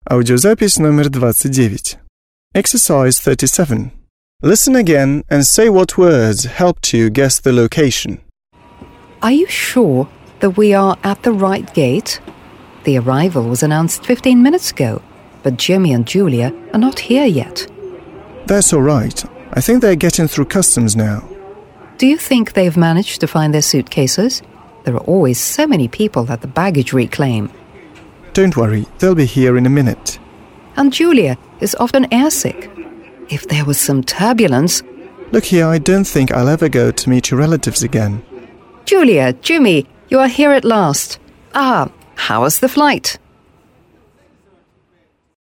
Аудиозапись номер 29. Exercise 37. Listen again and say what words helped you guess the location. Are you sure that we are at the right gate? The arrival was announced 15 minutes ago, but Jimmy and Julia are not here yet. That's all right. I think they're getting through customs now. Do you think they've managed to find their suitcases? There are always so many people at the baggage reclaim. Don't worry, they'll be here in a minute. And Julia is often airsick. If there was some turbulence... Look here, I don't think I'll ever go to meet your relatives again. Julia, Jimmy, you are here at last. How was the flight?